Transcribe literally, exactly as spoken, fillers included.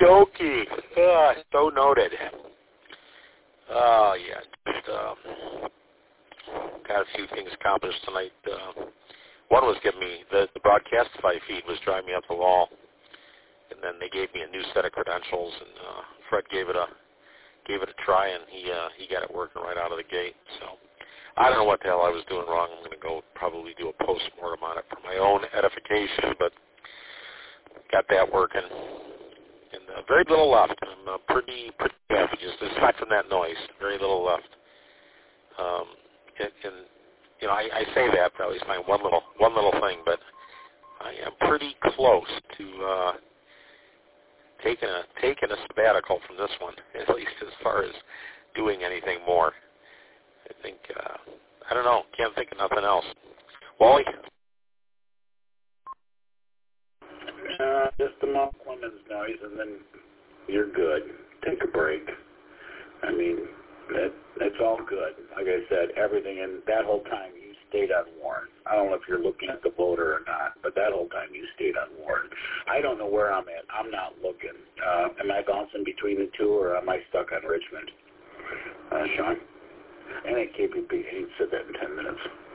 dokie. Uh, so noted. Oh, yeah. Just, um, got a few things accomplished tonight. Uh, one was giving me, the, the Broadcastify feed was driving me up the wall. And then they gave me a new set of credentials, and uh, Fred gave it a gave it a try, and he uh, he got it working right out of the gate. So I don't know what the hell I was doing wrong. I'm going to go probably do a post-mortem on it for my own edification, but got that working. And uh, very little left. I'm uh, pretty pretty happy, just aside from that noise, very little left. Um, and, and you know, I, I say that, but I always find one little one little thing, but I am pretty close to uh, taking a taking a sabbatical from this one, at least as far as doing anything more. I think uh, I don't know. Can't think of nothing else. Wally? Uh, just a Mount Clemens noise, and then you're good. Take a break. I mean, that that's all good. Like I said, everything, and that whole time you stayed on Warren. I don't know if you're looking at the voter or not, but that whole time you stayed on Warren. I don't know where I'm at. I'm not looking. Uh, am I bouncing between the two, or am I stuck on Richmond? Uh, Sean? And at K P P, he said that in ten minutes.